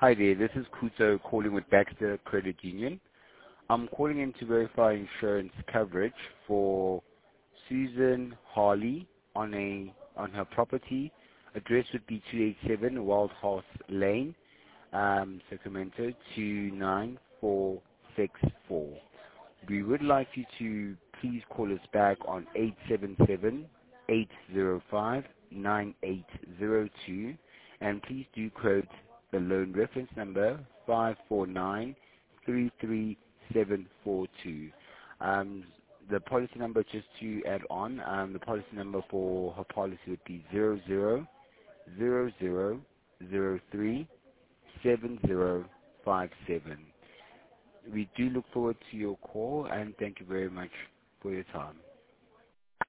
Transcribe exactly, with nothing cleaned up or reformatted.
Hi there, this is Kuto calling with Baxter Credit Union. I'm calling in to verify insurance coverage for Susan Harley on a on her property. Address would be two eighty-seven Wild Horse Lane, um, Sacramento two nine four six four. We would like you to please call us back on eight seven seven, eight zero five, nine eight zero two, and please do quote the loan reference number five four nine three three seven four two. Um, the policy number, just to add on, um, the policy number for her policy would be zero zero zero zero zero three seven zero five seven. We do look forward to your call, and thank you very much for your time.